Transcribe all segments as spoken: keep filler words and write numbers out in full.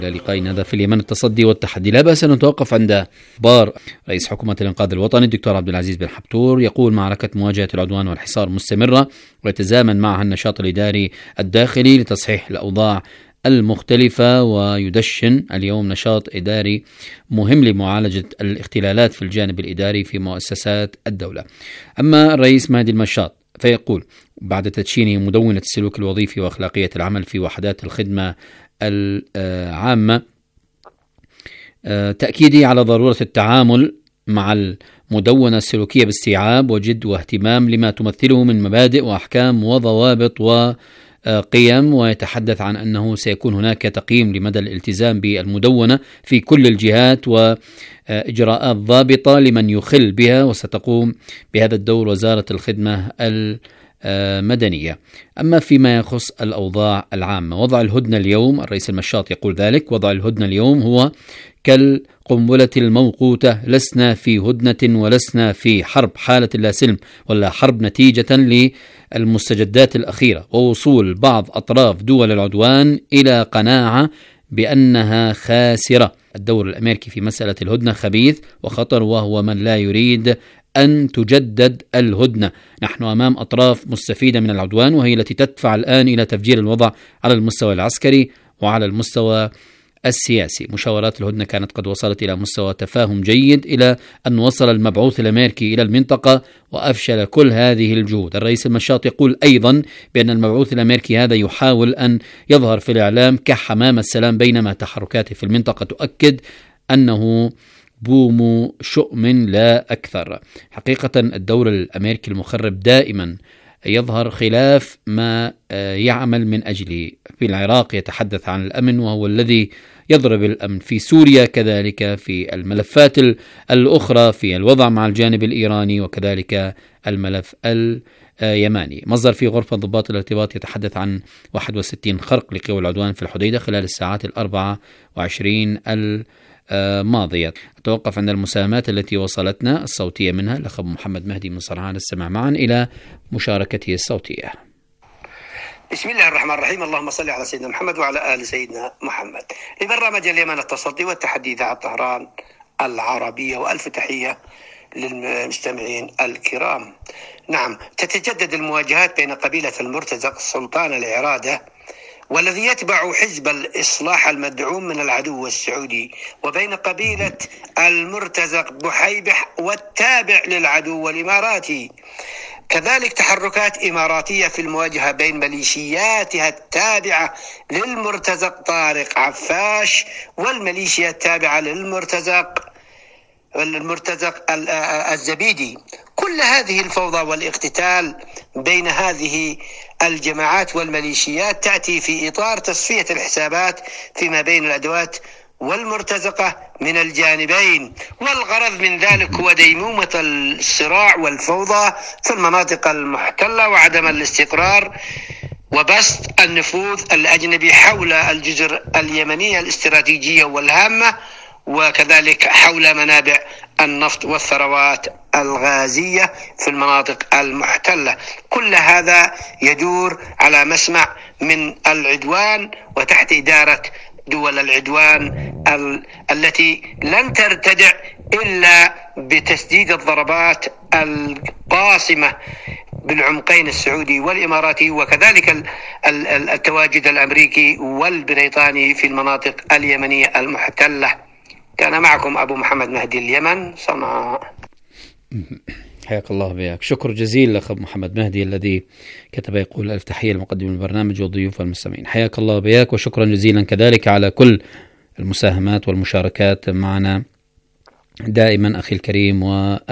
لقائنا هذا في اليمن التصدي والتحدي. لا بأس أن نتوقف عند بار رئيس حكومة الإنقاذ الوطني الدكتور عبد العزيز بن حبتور، يقول معركة مواجهة العدوان والحصار مستمرة ويتزامن معها النشاط الإداري الداخلي لتصحيح الأوضاع المختلفة، ويدشن اليوم نشاط إداري مهم لمعالجة الاختلالات في الجانب الإداري في مؤسسات الدولة. أما الرئيس مهدي المشاط فيقول بعد تدشينه مدونة السلوك الوظيفي وأخلاقية العمل في وحدات الخدمة العامة، تأكيدي على ضرورة التعامل مع المدونة السلوكية باستيعاب وجد واهتمام لما تمثله من مبادئ وأحكام وضوابط وقيم، ويتحدث عن أنه سيكون هناك تقييم لمدى الالتزام بالمدونة في كل الجهات وإجراءات ضابطة لمن يخل بها، وستقوم بهذا الدور وزارة الخدمة المدنية. أما فيما يخص الأوضاع العامة، وضع الهدنة اليوم، الرئيس المشاط يقول ذلك، وضع الهدنة اليوم هو كالقنبلة الموقوتة، لسنا في هدنة ولسنا في حرب، حالة لا سلم ولا حرب نتيجة للمستجدات الأخيرة ووصول بعض أطراف دول العدوان إلى قناعة بأنها خاسرة. الدور الأمريكي في مسألة الهدنة خبيث وخطر، وهو من لا يريد أن تجدد الهدنة. نحن أمام أطراف مستفيدة من العدوان، وهي التي تدفع الآن إلى تفجير الوضع على المستوى العسكري وعلى المستوى السياسي. مشاورات الهدنة كانت قد وصلت إلى مستوى تفاهم جيد، إلى أن وصل المبعوث الأمريكي إلى المنطقة وأفشل كل هذه الجهود. الرئيس المشاط يقول أيضا بأن المبعوث الأمريكي هذا يحاول أن يظهر في الإعلام كحمام السلام، بينما تحركاته في المنطقة تؤكد أنه بوم شؤم لا أكثر. حقيقة الدور الأمريكي المخرب دائما يظهر خلاف ما يعمل من أجله. في العراق يتحدث عن الأمن وهو الذي يضرب الأمن، في سوريا كذلك، في الملفات الأخرى، في الوضع مع الجانب الإيراني، وكذلك الملف اليماني. مصدر في غرفة ضباط الارتباط يتحدث عن واحد وستين خرق لقوى العدوان في الحديدة خلال الساعات الأربعة وعشرين الماضية. أتوقف عند المساهمات التي وصلتنا الصوتية منها الأخ محمد مهدي من صنعاء، نستمع معا إلى مشاركته الصوتية. بسم الله الرحمن الرحيم، اللهم صل على سيدنا محمد وعلى آل سيدنا محمد. لبرنامج اليمن التصدي والتحدي إذاعة طهران العربية، وألف تحية للمستمعين الكرام. نعم، تتجدد المواجهات بين قبيلة المرتزق سلطان الإرادة والذي يتبع حزب الإصلاح المدعوم من العدو السعودي، وبين قبيلة المرتزق بحيبح والتابع للعدو الإماراتي. كذلك تحركات إماراتية في المواجهة بين ميليشياتها التابعة للمرتزق طارق عفاش والميليشيا التابعة للمرتزق المرتزق الزبيدي. كل هذه الفوضى والاقتتال بين هذه الجماعات والميليشيات تأتي في إطار تصفية الحسابات فيما بين الأدوات والمرتزقة من الجانبين، والغرض من ذلك هو ديمومة الصراع والفوضى في المناطق المحتلة وعدم الاستقرار وبسط النفوذ الأجنبي حول الجزر اليمنية الاستراتيجية والهامة، وكذلك حول منابع النفط والثروات الغازية في المناطق المحتلة. كل هذا يدور على مسمع من العدوان وتحت إدارة دول العدوان ال- التي لن ترتدع إلا بتسديد الضربات القاصمة بالعمقين السعودي والإماراتي، وكذلك ال- ال- التواجد الأمريكي والبريطاني في المناطق اليمنية المحتلة. كان معكم أبو محمد مهدي، اليمن، صنعاء. حياك الله بياك، شكر جزيل لأخ محمد مهدي الذي كتب يقول ألف تحية لمقدم البرنامج والضيوف والمستمعين. حياك الله بياك، وشكرا جزيلا كذلك على كل المساهمات والمشاركات معنا دائما أخي الكريم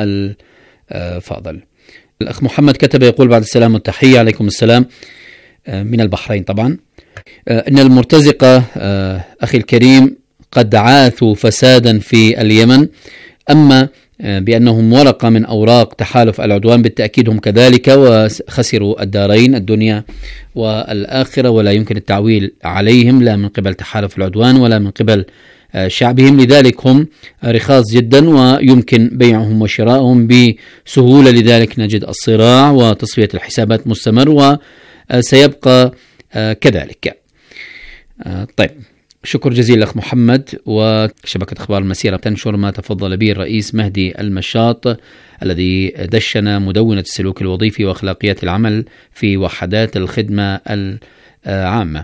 والفاضل. الأخ محمد كتب يقول بعد السلام والتحية، عليكم السلام، من البحرين طبعا، إن المرتزقة أخي الكريم قد عاثوا فسادا في اليمن، أما بأنهم ورقة من أوراق تحالف العدوان بالتأكيد هم كذلك، وخسروا الدارين الدنيا والآخرة، ولا يمكن التعويل عليهم لا من قبل تحالف العدوان ولا من قبل شعبهم. لذلك هم رخاص جدا ويمكن بيعهم وشراءهم بسهولة، لذلك نجد الصراع وتصفية الحسابات مستمر وسيبقى كذلك. طيب، شكر جزيل أخ محمد. وشبكة أخبار المسيرة تنشر ما تفضل به الرئيس مهدي المشاط الذي دشن مدونة السلوك الوظيفي وأخلاقيات العمل في وحدات الخدمة العامة.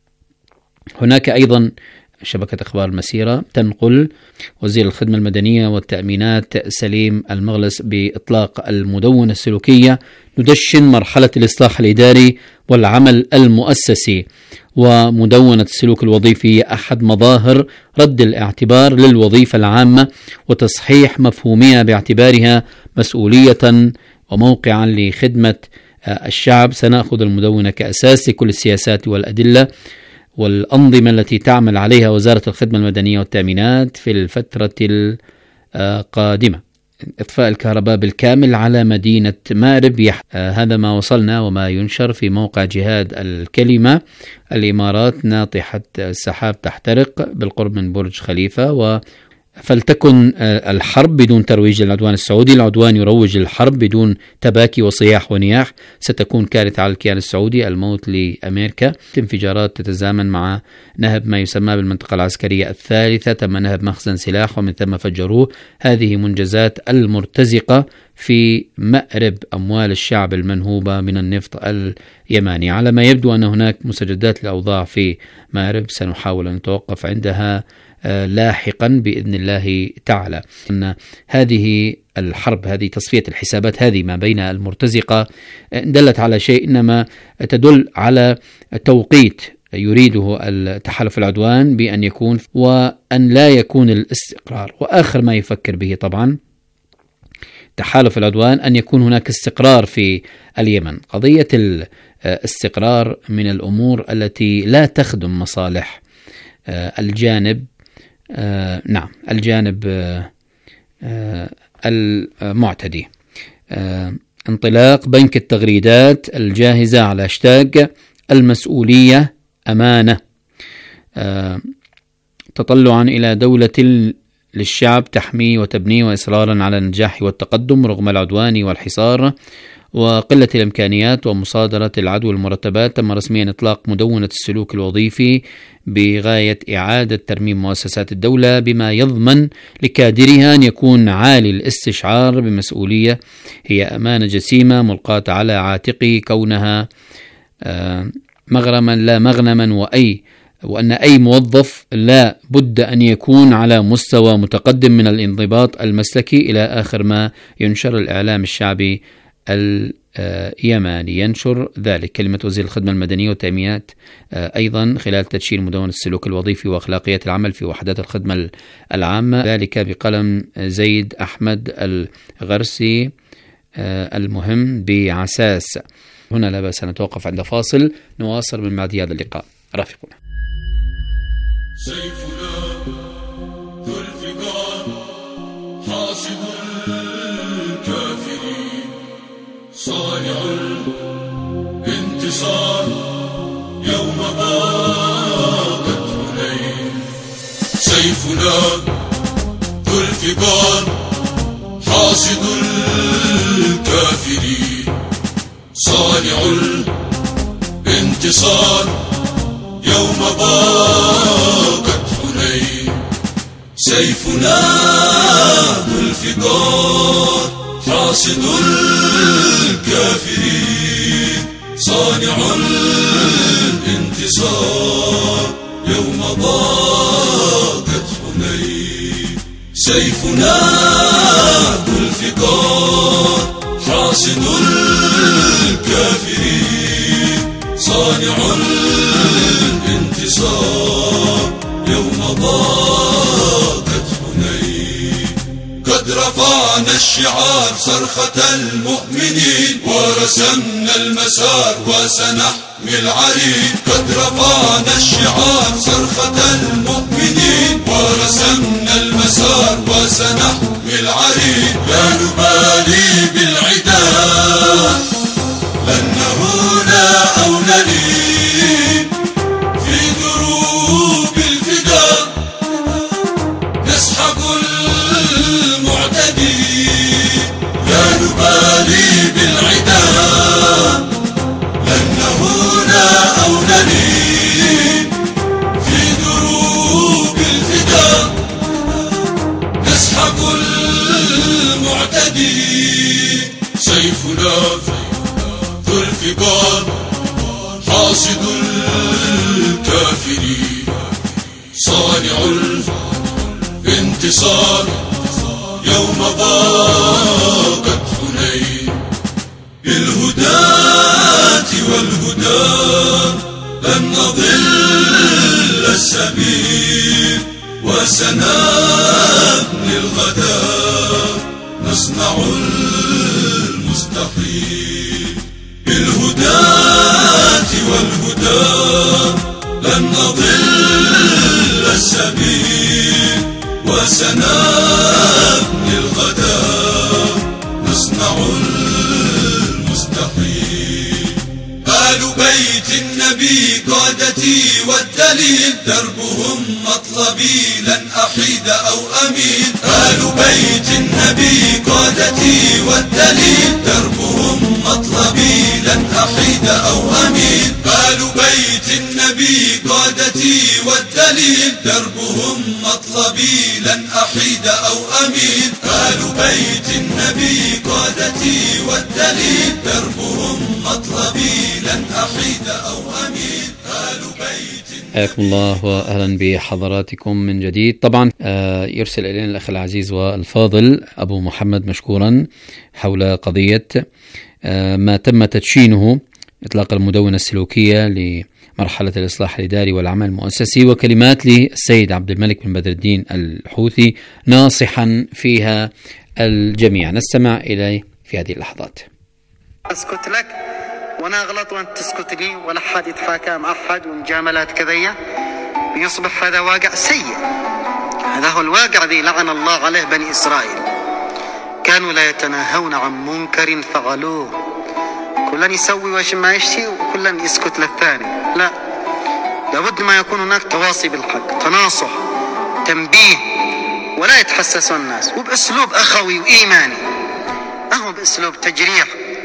هناك أيضا شبكة أخبار المسيرة تنقل وزير الخدمة المدنية والتأمينات سليم المغلس بإطلاق المدونة السلوكية، ندشن مرحلة الإصلاح الإداري والعمل المؤسسي، ومدونة السلوك الوظيفي أحد مظاهر رد الاعتبار للوظيفة العامة وتصحيح مفهومها باعتبارها مسؤولية وموقعا لخدمة الشعب. سنأخذ المدونة كأساس لكل السياسات والأدلة والأنظمة التي تعمل عليها وزارة الخدمة المدنية والتأمينات في الفترة القادمة. إطفاء الكهرباء بالكامل على مدينة مأرب، هذا ما وصلنا وما ينشر في موقع جهاد الكلمة. الإمارات ناطحة السحاب تحترق بالقرب من برج خليفة، و فلتكن الحرب بدون ترويج للعدوان السعودي. العدوان يروج للحرب بدون تباكي وصياح ونياح، ستكون كارثة على الكيان السعودي. الموت لأمريكا. انفجارات تتزامن مع نهب ما يسمى بالمنطقة العسكرية الثالثة، تم نهب مخزن سلاح ومن ثم فجروه. هذه منجزات المرتزقة في مأرب، أموال الشعب المنهوبة من النفط اليماني. على ما يبدو أن هناك مستجدات للأوضاع في مأرب، سنحاول أن نتوقف عندها لاحقا بإذن الله تعالى. أن هذه الحرب، هذه تصفية الحسابات هذه ما بين المرتزقة دلت على شيء، إنما تدل على توقيت يريده التحالف العدوان بأن يكون، وأن لا يكون الاستقرار. وآخر ما يفكر به طبعا تحالف العدوان أن يكون هناك استقرار في اليمن. قضية الاستقرار من الأمور التي لا تخدم مصالح الجانب آه نعم الجانب آه آه المعتدي. آه انطلاق بنك التغريدات الجاهزة على هاشتاج المسؤولية أمانة، آه تطلعا إلى دولة للشعب تحميه وتبنيه، وإصرارا على النجاح والتقدم رغم العدوان والحصار وقلة الإمكانيات ومصادرة العدو المرتبات. تم رسميا إطلاق مدونة السلوك الوظيفي بغاية إعادة ترميم مؤسسات الدولة بما يضمن لكادرها أن يكون عالي الاستشعار بمسؤولية هي أمانة جسيمة ملقاة على عاتقه، كونها مغرما لا مغنما، وأي وأن أي موظف لا بد أن يكون على مستوى متقدم من الانضباط المسلكي، إلى آخر ما ينشر الإعلام الشعبي اليماني. ينشر ذلك كلمة وزير الخدمة المدنية والتأمينات أيضا خلال تدشين مدونة السلوك الوظيفي وأخلاقيات العمل في وحدات الخدمة العامة، ذلك بقلم زيد أحمد الغرسي المهم بعساس. هنا لا بأس نتوقف عند فاصل، نواصل من بعد هذا اللقاء. رافقنا. سيفنا ذو الفقار حاصد الكافرين، صانع الانتصار يوم ضاقت هنين. سيفنا ذو الفقار حاصد الكافرين، صانع الانتصار يوم ضاقت هنين. سيفنا ذو الفقار حاصد الكافرين، صانع الانتصار يوم ضاقت هنين. سيفنا ذو الفقار حاصد الكافرين، صانع الانتصار يوم ضاقت هنين. قد رفعنا الشعار صرخة المؤمنين، ورسمنا المسار وسنحمي العرين. قد رفعنا الشعار صرخة المؤمنين، ورسمنا المسار وسنحمي العرين. لا نبالي بالعدا، لن نهون أو نلين. في دروب الفداء نسحق المعتدين. لا نبالي بالعدا، لن نهون أو نلين. في دروب ذو الفقار حاصد الكافرين صانع الانتصار يوم ضاقت حنين بالهداة والهدى لن نضل السبيل وسنبني الغدا نصنع المستحيل بالهداة والهدى لن نضل السبيل وسنبني الغدا نصنع المستحيل آل بيت النبي قادتي والدليل دربهم مطلبي لن أحيد أو أميل آل بيت النبي قادتي والدليل دربهم مطلبي لن أحيد أو أميل آل بيت النبي قادتي والدليل دربهم مطلبي لن أحيد أو أميل آل بيت النبي قادتي والدليل دربهم مطلبي لن أحيد أو أميل آل بيت حياكم الله وأهلا بحضراتكم من جديد. طبعا يرسل إلينا الأخ العزيز والفاضل أبو محمد مشكورا حول قضية ما تم تدشينه إطلاق المدونة السلوكية لمرحلة الإصلاح الإداري والعمل المؤسسي، وكلمات للسيد عبد الملك بن بدر الدين الحوثي ناصحا فيها الجميع. نستمع إليه في هذه اللحظات. أسكت لك وانا اغلط وانت تسكت لي ولا حد يتحاكى مع احد ومجاملات كذيه، بيصبح هذا واقع سيء. هذا هو الواقع الذي لعن الله عليه بني اسرائيل، كانوا لا يتناهون عن منكر فعلوه، كلا يسوي وش ما يشتي وكلا يسكت للثاني. لا، لابد ما يكون هناك تواصي بالحق، تناصح، تنبيه، ولا يتحسسوا الناس، وباسلوب اخوي وايماني، اهو باسلوب تجريح.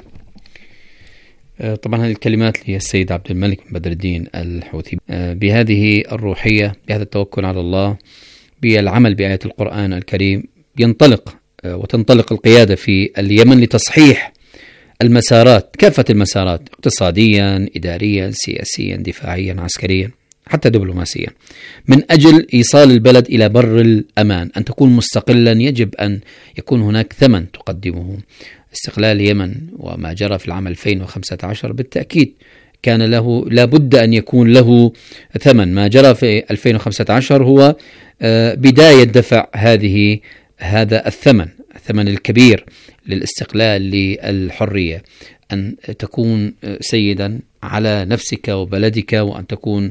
طبعا هذه الكلمات للسيد عبد الملك بن بدر الدين الحوثي بهذه الروحية، بهذا التوكل على الله، بالعمل بآيات القرآن الكريم، ينطلق وتنطلق القيادة في اليمن لتصحيح المسارات، كافة المسارات، اقتصاديا، إداريا، سياسيا، دفاعيا، عسكريا، حتى دبلوماسيا، من أجل إيصال البلد إلى بر الأمان. أن تكون مستقلا يجب أن يكون هناك ثمن تقدمه. استقلال اليمن وما جرى في العام ألفين وخمسة عشر بالتأكيد كان له لابد أن يكون له ثمن. ما جرى في ألفين وخمسة عشر هو بداية دفع هذه هذا الثمن، الثمن الكبير للاستقلال، للحرية، أن تكون سيدا على نفسك وبلدك، وأن تكون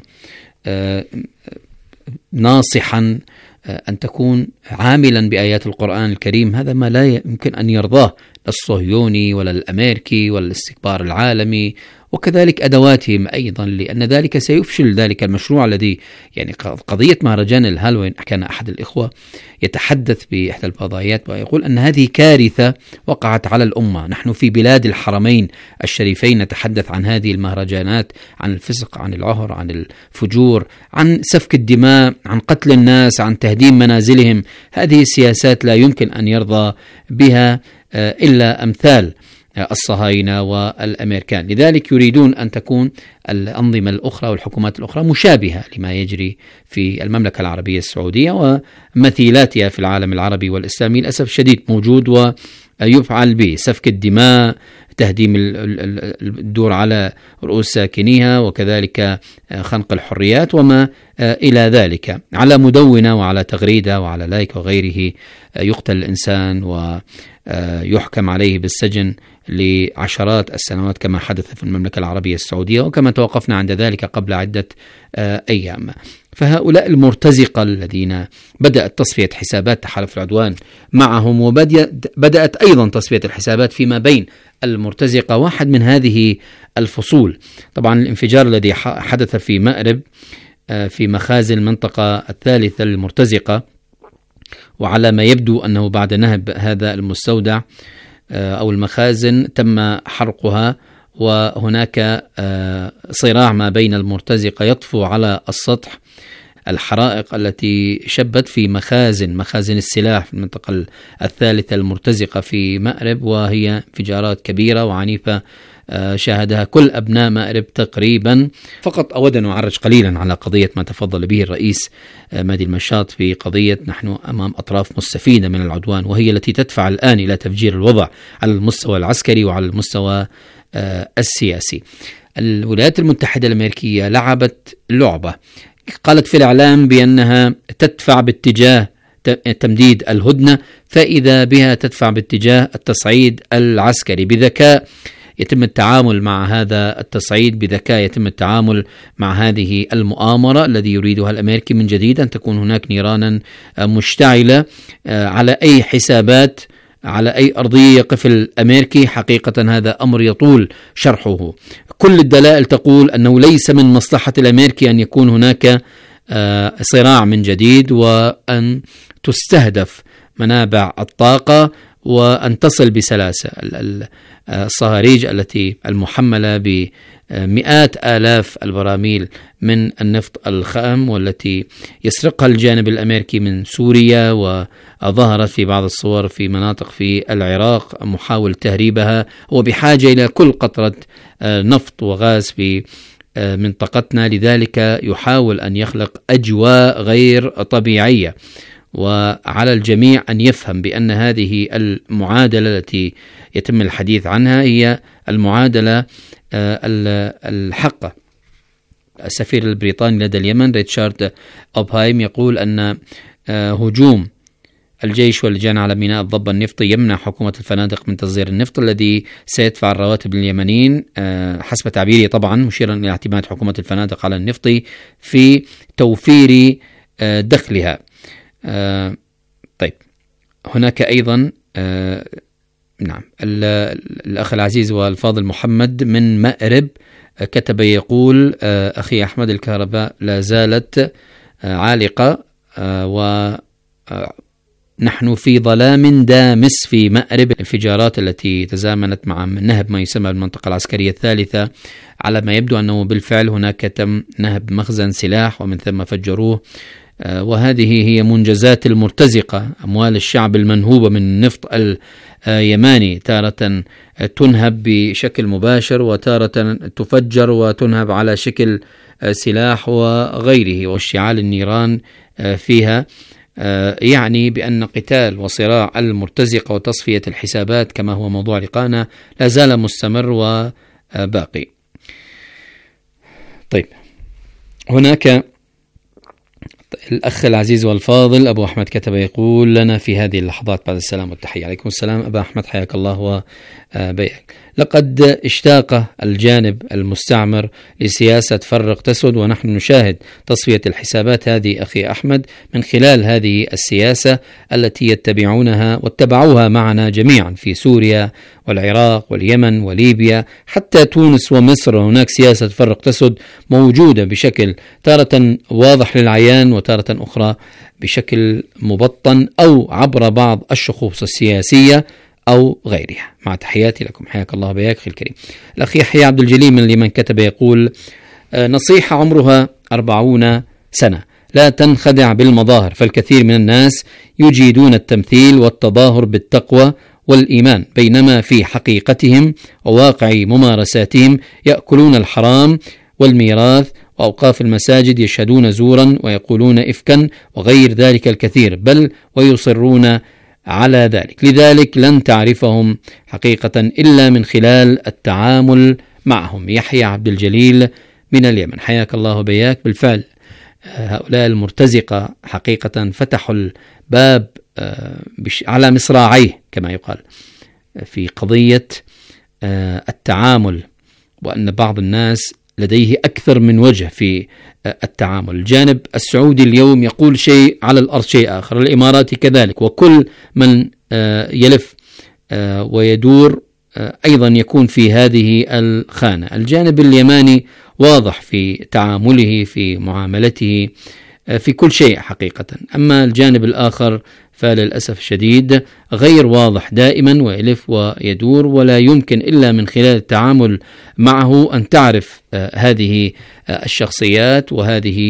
ناصحا، أن تكون عاملا بآيات القرآن الكريم. هذا ما لا يمكن أن يرضاه الصهيوني ولا الأمريكي ولا الاستكبار العالمي، وكذلك أدواتهم أيضا، لأن ذلك سيفشل ذلك المشروع الذي يعني قضية مهرجان الهالوين. كان أحد الإخوة يتحدث بإحدى الفضائيات ويقول أن هذه كارثة وقعت على الأمة. نحن في بلاد الحرمين الشريفين نتحدث عن هذه المهرجانات، عن الفسق، عن العهر، عن الفجور، عن سفك الدماء، عن قتل الناس، عن تهديم منازلهم. هذه السياسات لا يمكن أن يرضى بها إلا أمثال الصهاينة والأمريكان. لذلك يريدون أن تكون الأنظمة الأخرى والحكومات الأخرى مشابهة لما يجري في المملكة العربية السعودية ومثيلاتها في العالم العربي والإسلامي. للأسف الشديد موجود ويفعل به سفك الدماء، تهديم الدور على رؤوس ساكنيها، وكذلك خنق الحريات وما إلى ذلك. على مدونة وعلى تغريدة وعلى لايك وغيره يقتل الإنسان ويحكم عليه بالسجن لعشرات السنوات كما حدث في المملكة العربية السعودية، وكما توقفنا عند ذلك قبل عدة أيام. فهؤلاء المرتزقة الذين بدأت تصفية حسابات تحالف العدوان معهم، وبدأت أيضا تصفية الحسابات فيما بين المرتزقة، واحد من هذه الفصول طبعا الانفجار الذي حدث في مأرب في مخازن المنطقة الثالثة للمرتزقة، وعلى ما يبدو أنه بعد نهب هذا المستودع أو المخازن تم حرقها، وهناك صراع ما بين المرتزقة يطفو على السطح الحرائق التي شبت في مخازن مخازن السلاح في المنطقة الثالثة المرتزقة في مأرب، وهي انفجارات كبيرة وعنيفة شاهدها كل أبناء مأرب تقريبا. فقط أود أن أعرج قليلا على قضية ما تفضل به الرئيس مهدي المشاط في قضية نحن أمام أطراف مستفيدة من العدوان، وهي التي تدفع الآن إلى تفجير الوضع على المستوى العسكري وعلى المستوى السياسي. الولايات المتحدة الأمريكية لعبت لعبة، قالت في الإعلام بأنها تدفع باتجاه تمديد الهدنة، فإذا بها تدفع باتجاه التصعيد العسكري. بذكاء يتم التعامل مع هذا التصعيد، بذكاء يتم التعامل مع هذه المؤامرة الذي يريدها الأمريكي من جديد، أن تكون هناك نيرانا مشتعلة على أي حسابات، على أي أرضية يقف الأمريكي. حقيقة هذا أمر يطول شرحه. كل الدلائل تقول أنه ليس من مصلحة الأمريكي أن يكون هناك صراع من جديد، وأن تستهدف منابع الطاقة وأن تصل بسلاسة. الصهاريج التي المحملة بمئات آلاف البراميل من النفط الخام والتي يسرقها الجانب الأمريكي من سوريا، وظهرت في بعض الصور في مناطق في العراق محاول تهريبها، هو بحاجة إلى كل قطرة نفط وغاز في منطقتنا، لذلك يحاول أن يخلق أجواء غير طبيعية. وعلى الجميع أن يفهم بأن هذه المعادلة التي يتم الحديث عنها هي المعادلة الحقة. السفير البريطاني لدى اليمن ريتشارد أوبهايم يقول أن هجوم الجيش واللجان على ميناء الضبة النفطي يمنع حكومة الفنادق من تصدير النفط الذي سيدفع الرواتب لليمنيين، حسب تعبيره طبعا، مشيرا إلى اعتماد حكومة الفنادق على النفط في توفير دخلها. آه طيب، هناك أيضا آه نعم الأخ العزيز والفاضل محمد من مأرب آه كتب يقول آه أخي أحمد، الكهرباء لا زالت آه عالقة آه ونحن في ظلام دامس في مأرب. الانفجارات التي تزامنت مع نهب ما يسمى المنطقة العسكرية الثالثة، على ما يبدو أنه بالفعل هناك تم نهب مخزن سلاح ومن ثم فجروه، وهذه هي منجزات المرتزقة، أموال الشعب المنهوبة من النفط اليماني، تارة تنهب بشكل مباشر وتارة تفجر وتنهب على شكل سلاح وغيره، واشتعال النيران فيها يعني بأن قتال وصراع المرتزقة وتصفية الحسابات كما هو موضوع لقاءنا لا زال مستمر وباقي. طيب، هناك الأخ العزيز والفاضل أبو أحمد كتب يقول لنا في هذه اللحظات بعد السلام والتحية. عليكم السلام أبا أحمد، حياك الله وبياك. لقد اشتاق الجانب المستعمر لسياسة فرق تسد، ونحن نشاهد تصفية الحسابات هذه أخي أحمد من خلال هذه السياسة التي يتبعونها واتبعوها معنا جميعا في سوريا والعراق واليمن وليبيا حتى تونس ومصر. هناك سياسة فرق تسد موجودة بشكل تارة واضح للعيان وتارة أخرى بشكل مبطن أو عبر بعض الشخوص السياسية أو غيرها. مع تحياتي لكم، حياك الله بياك أخي الكريم. الأخ يحيى عبد الجليل من اليمن كتب يقول نصيحة عمرها أربعون سنة، لا تنخدع بالمظاهر، فالكثير من الناس يجيدون التمثيل والتظاهر بالتقوى والإيمان، بينما في حقيقتهم وواقع ممارساتهم يأكلون الحرام والميراث وأوقاف المساجد، يشهدون زورا ويقولون إفكا وغير ذلك الكثير، بل ويصرون على ذلك. لذلك لن تعرفهم حقيقة إلا من خلال التعامل معهم. يحيى عبد الجليل من اليمن، حياك الله بياك. بالفعل هؤلاء المرتزقة حقيقة فتحوا الباب على مصراعيه كما يقال في قضية التعامل، وأن بعض الناس لديه أكثر من وجه في التعامل. الجانب السعودي اليوم يقول شيء على الأرض شيء آخر، الإماراتي كذلك، وكل من يلف ويدور أيضا يكون في هذه الخانة. الجانب اليماني واضح في تعامله في معاملته في كل شيء حقيقة، أما الجانب الآخر فللأسف الشديد غير واضح دائما ويلف ويدور، ولا يمكن إلا من خلال التعامل معه أن تعرف هذه الشخصيات وهذه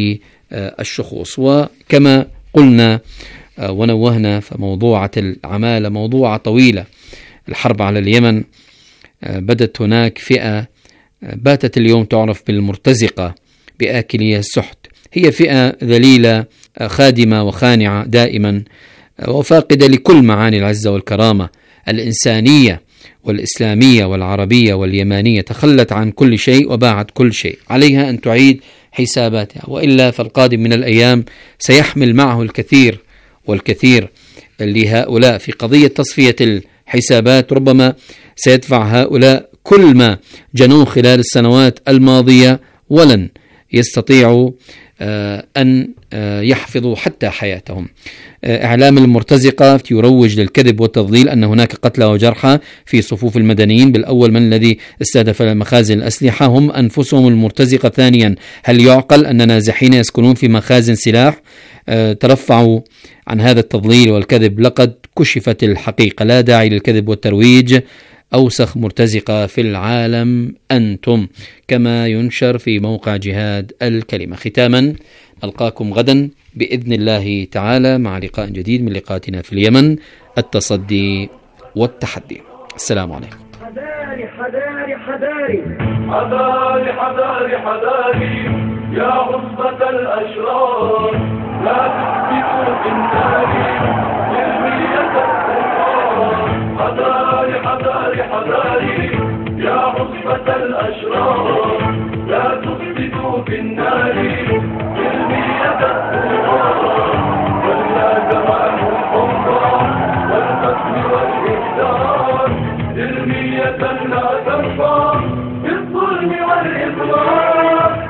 الشخوص. وكما قلنا ونوهنا فموضوعة العمالة موضوعة طويلة. الحرب على اليمن بدت هناك فئة باتت اليوم تعرف بالمرتزقة بآكلي السحت، هي فئة ذليلة خادمة وخانعة دائما وفاقدة لكل معاني العزة والكرامة الإنسانية والإسلامية والعربية واليمانية، تخلت عن كل شيء وباعت كل شيء. عليها أن تعيد حساباتها، وإلا فالقادم من الأيام سيحمل معه الكثير والكثير لهؤلاء في قضية تصفية الحسابات. ربما سيدفع هؤلاء كل ما جنوه خلال السنوات الماضية ولن يستطيعوا أن يحفظوا حتى حياتهم. إعلام المرتزقة يروج للكذب والتضليل أن هناك قتلى وجرحى في صفوف المدنيين، بالأول من الذي استهدف مخازن الأسلحة هم أنفسهم المرتزقة. ثانيا، هل يعقل أن نازحين يسكنون في مخازن سلاح؟ ترفعوا عن هذا التضليل والكذب، لقد كشفت الحقيقة، لا داعي للكذب والترويج. أوسخ مرتزقة في العالم أنتم، كما ينشر في موقع جهاد الكلمة. ختاما، ألقاكم غدا بإذن الله تعالى مع لقاء جديد من لقاءاتنا في اليمن، التصدي والتحدي. السلام عليكم. حذاري حذاري حذاري حذاري حذاري حذاري يا عصبة الأشرار، لا تسبقوا بالنار يرمي الكفار. حذاري حذاري حذاري يا عصبة الأشرار، لا تسبقوا بالنار يرمي الكفار. ولا زمان الحمراء والقتل والإفساد، علمية لا ترفع بالظلم والإضرار.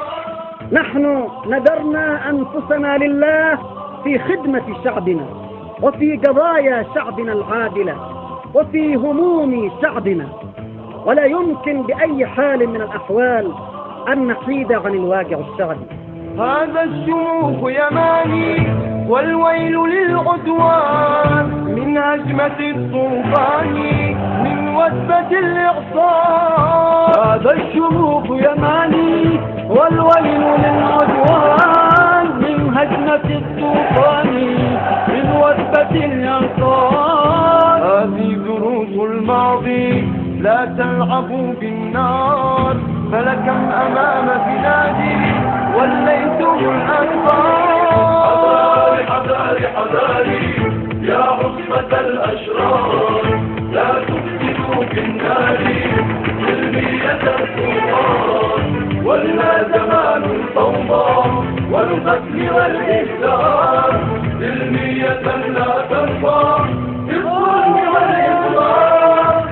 نحن نذرنا أنفسنا لله في خدمة شعبنا، وفي قضايا شعبنا العادلة، وفي هموم شعبنا، ولا يمكن بأي حال من الأحوال أن نحيد عن الواقع الشعبي. هذا الشموخ يماني والويل للعدوان، من هجمة الطوفان من وثبة الإعصار. هذا الشموخ يماني والويل للعدوان، من هجمة الطوفان من وثبة الإعصار. هذه دروس الماضي، لا تلعبوا بالنار، فلكم أمام بلادي وليتم الأنصار. حذاري حذاري يا عصبة الأشرار، لا تفسدوا بالنار علمية الطوفان. ولا زمان الفوضى والقتل والإفساد، علمية لا ترفع بالظلم والإضرار.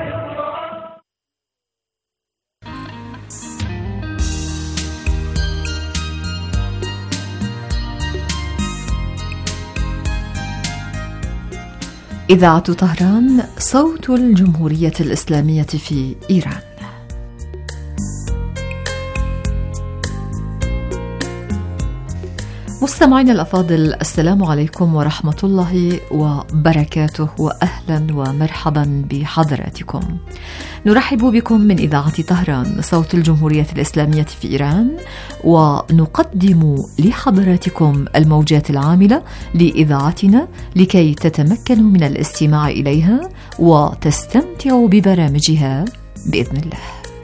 إذاعة طهران، صوت الجمهورية الإسلامية في إيران. مستمعينا الأفاضل، السلام عليكم ورحمة الله وبركاته، وأهلا ومرحبا بحضراتكم. نرحب بكم من إذاعة طهران، صوت الجمهورية الإسلامية في إيران، ونقدم لحضراتكم الموجات العاملة لإذاعتنا لكي تتمكنوا من الاستماع إليها وتستمتعوا ببرامجها بإذن الله.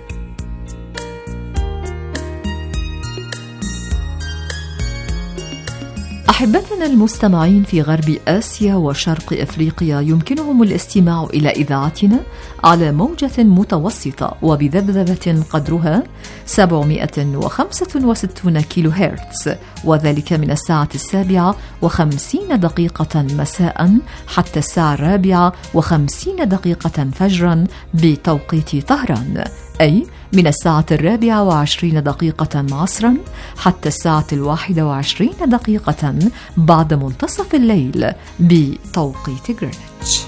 أحبتنا المستمعين في غرب آسيا وشرق أفريقيا، يمكنهم الاستماع إلى إذاعتنا على موجة متوسطة وبذبذبة قدرها سبعمائة وخمسة وستين كيلو هرتز، وذلك من الساعة السابعة وخمسين دقيقة مساء حتى الساعة الرابعة وخمسين دقيقة فجرا بتوقيت طهران، أي من الساعة الرابعة وعشرين دقيقة عصرا حتى الساعة الواحدة وعشرين دقيقة بعد منتصف الليل بتوقيت غرينتش.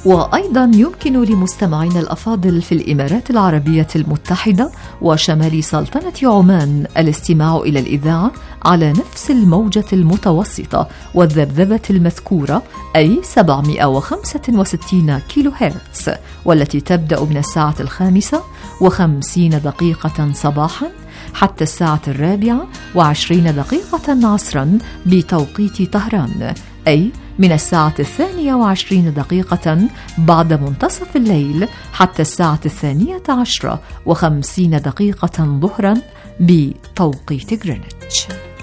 وأيضا يمكن لمستمعينا الأفاضل في الإمارات العربية المتحدة وشمال سلطنة عمان الاستماع إلى الإذاعة على نفس الموجة المتوسطة والذبذبة المذكورة، أي سبعمائة وخمسة وستين كيلو هرتز، والتي تبدأ من الساعة الخامسة وخمسين دقيقة صباحا حتى الساعة الرابعة وعشرين دقيقة عصرا بتوقيت طهران، أي من الساعة الثانية وعشرين دقيقة بعد منتصف الليل حتى الساعة الثانية عشرة وخمسين دقيقة ظهرا بتوقيت غرينتش.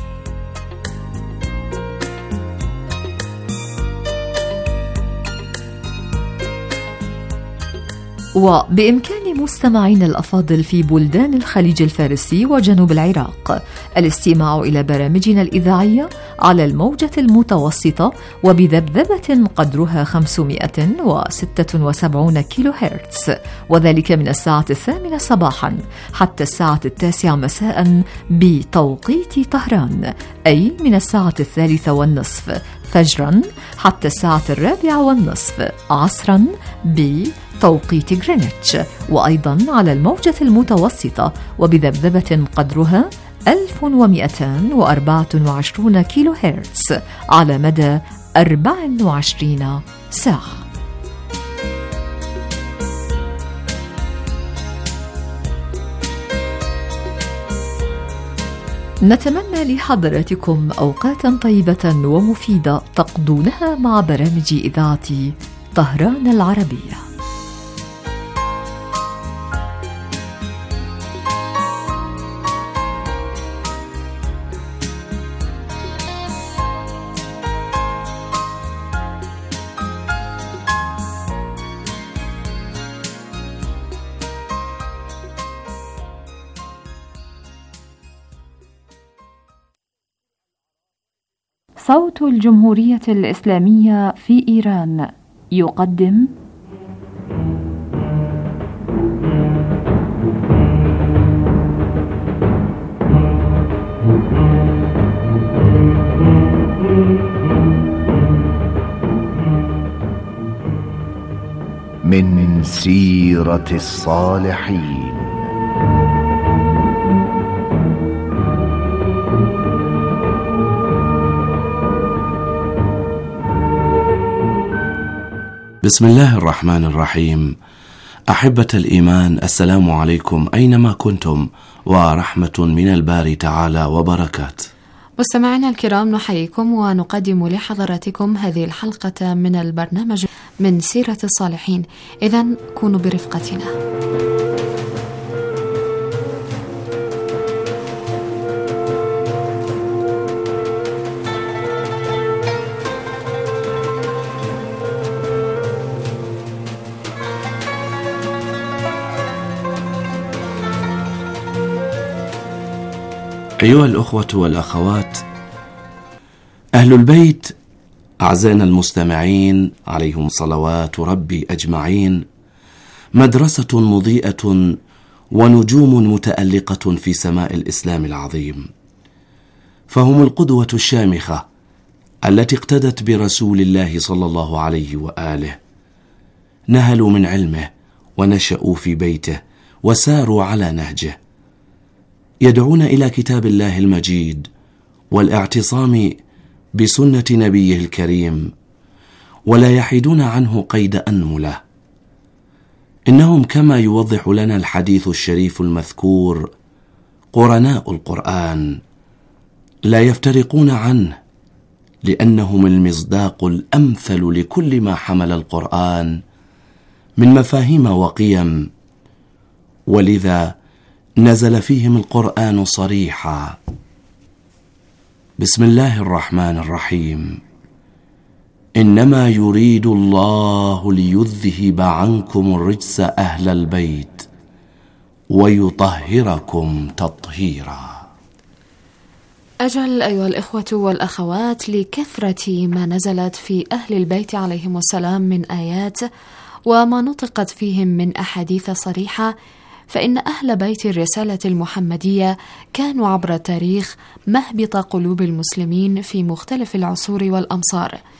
وبإمكان مستمعينا الأفاضل في بلدان الخليج الفارسي وجنوب العراق الاستماع إلى برامجنا الإذاعية على الموجة المتوسطة وبذبذبة قدرها خمسمائة وستة وسبعين كيلو هرتز، وذلك من الساعة الثامنة صباحا حتى الساعة التاسعة مساء بتوقيت طهران، أي من الساعة الثالثة والنصف فجرا حتى الساعة الرابعة والنصف عصرا بتوقيت غرينتش، وأيضا على الموجة المتوسطة وبذبذبة قدرها ألف ومئتين وأربعة وعشرين كيلو هرتز على مدى أربع وعشرين ساعة. نتمنى لحضراتكم أوقاتا طيبة ومفيدة تقضونها مع برامج إذاعة طهران العربية. صوت الجمهورية الإسلامية في إيران يقدم من سيرة الصالحين. بسم الله الرحمن الرحيم. أحبة الإيمان، السلام عليكم أينما كنتم، ورحمة من الباري تعالى وبركاته. مستمعينا الكرام، نحييكم ونقدم لحضراتكم هذه الحلقة من البرنامج من سيرة الصالحين، إذن كونوا برفقتنا. أيها الأخوة والأخوات، أهل البيت أعزائنا المستمعين عليهم صلوات ربي أجمعين، مدرسة مضيئة ونجوم متألقة في سماء الإسلام العظيم، فهم القدوة الشامخة التي اقتدت برسول الله صلى الله عليه وآله، نهلوا من علمه ونشأوا في بيته وساروا على نهجه، يدعون إلى كتاب الله المجيد والاعتصام بسنة نبيه الكريم، ولا يحيدون عنه قيد أنملة. إنهم كما يوضح لنا الحديث الشريف المذكور قرناء القرآن، لا يفترقون عنه، لأنهم المصداق الأمثل لكل ما حمل القرآن من مفاهيم وقيم، ولذا نزل فيهم القرآن صريحا. بسم الله الرحمن الرحيم. إنما يريد الله ليذهب عنكم الرجس أهل البيت ويطهركم تطهيرا. أجل أيها الإخوة والأخوات، لكثرة ما نزلت في أهل البيت عليهم السلام من آيات وما نطقت فيهم من أحاديث صريحة، فإن أهل بيت الرسالة المحمدية كانوا عبر التاريخ مهبط قلوب المسلمين في مختلف العصور والأمصار،